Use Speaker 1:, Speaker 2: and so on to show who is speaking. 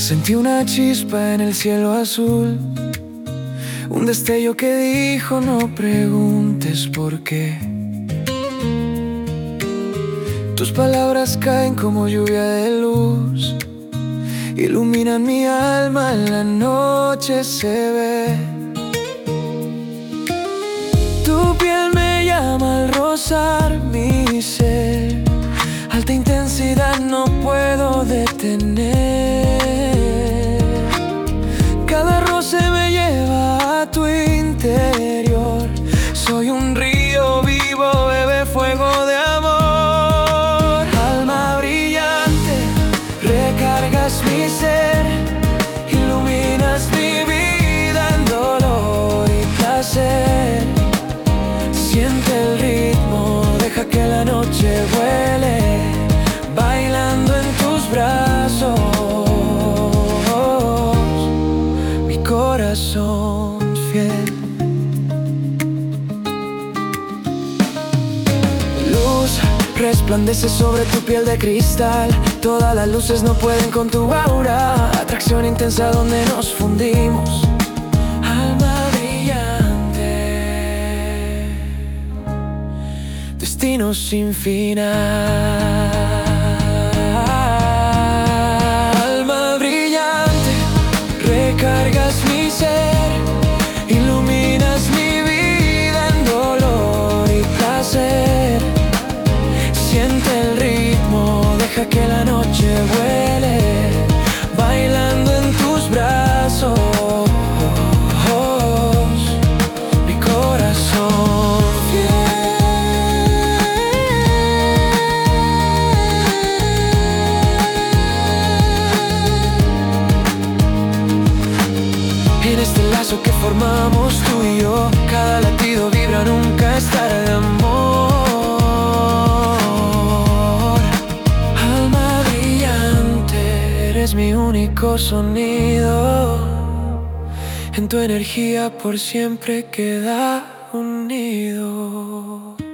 Speaker 1: Sentí una chispa en el cielo azul, un destello que dijo no preguntes por qué. Tus palabras caen como lluvia de luz, iluminan mi alma, en la noche se ve. Tu piel me llama al rozar mi ser, alta intensidad no puedo detener. Cada roce me lleva a tu interior, soy un río vivo, bebe fuego de amor. Alma brillante, recargas mi ser, iluminas mi vida en dolor y placer. Siente el ritmo, deja que la noche vuele, bailando en tus brazos, mi corazón fiel. Luz resplandece sobre tu piel de cristal, todas las luces no pueden con tu aura. Atracción intensa donde nos fundimos, alma brillante, destino sin final. Alma brillante, recargas mi ser, iluminas mi vida en dolor y placer. Siente el ritmo, deja que la noche vuele, bailando en tus brazos, mi corazón fiel. En este lazo que formamos tú y yo, cada latido vibra, nunca estará de amor. Alma brillante, eres mi único sonido, en tu energía por siempre queda unido.